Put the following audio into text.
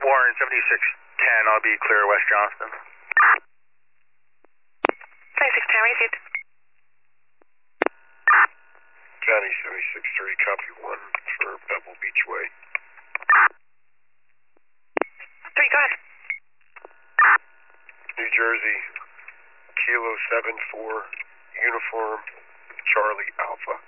Warren 7610, I'll be clear West Johnston. 7610, received. Johnny 763, copy 1 for Pebble Beach Way. 3, go ahead. New Jersey, Kilo 74, Uniform, Charlie Alpha.